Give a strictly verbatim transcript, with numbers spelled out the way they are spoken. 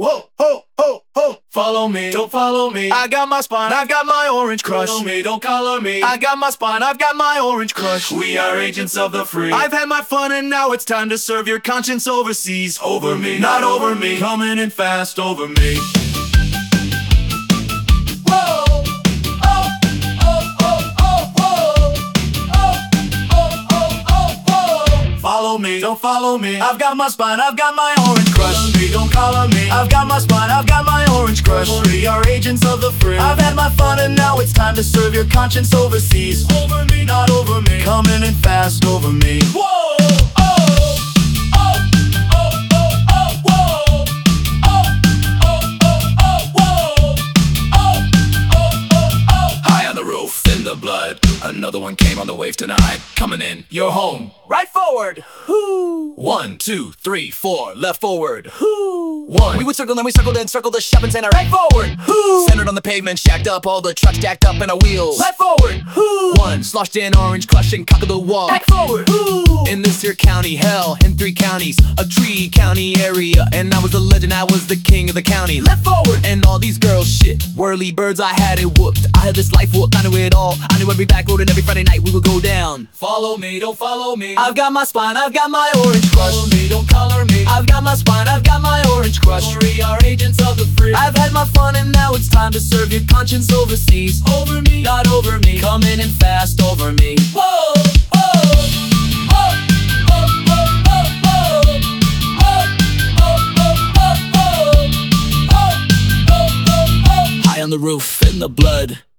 Whoa, ho, ho, ho. Follow me, don't follow me. I got my spine, I've got my orange crush. Follow me, don't color me. I got my spine, I've got my orange crush. We are agents of the free. I've had my fun and now it's time to serve your conscience overseas. Over me, not over me. Coming in fast over me. Follow me, don't follow me. I've got my spine, I've got my orange crush. Follow me, don't color me. I've got my spine, I've got my orange crush. We are agents of the free. I've had my fun and now it's time to serve your conscience overseas. Over me, not over me. Coming in fast over me. Whoa! Blood. Another one came on the wave tonight. Coming in, you're home. Right forward. Whoo. One, two, three, four. Left forward. Whoo. One. We would circle, then we circled, then circle the shopping center. Right forward. Whoo. Centered on the pavement, shacked up, all the trucks jacked up in our wheels. Left forward. Whoo. One. Sloshed in orange, crushing cockadoo wall. Back forward. Whoo. In this here county, hell, in three counties, a tree county area, and I was the legend, I was the king of the county. Left forward. And all these girls shit, whirly birds, I had it whooped. I had this life whooped, I knew it all. I knew every back road and every Friday night we would go down. Follow me, don't follow me. I've got my spine, I've got my orange crush. Follow me, don't color me. I've got my spine, I've got my orange crush. We are agents of the free. I've had my fun and now it's time to serve your conscience overseas. Over me, not over me. Coming in fast over me. Whoa, whoa. High on the roof in the blood.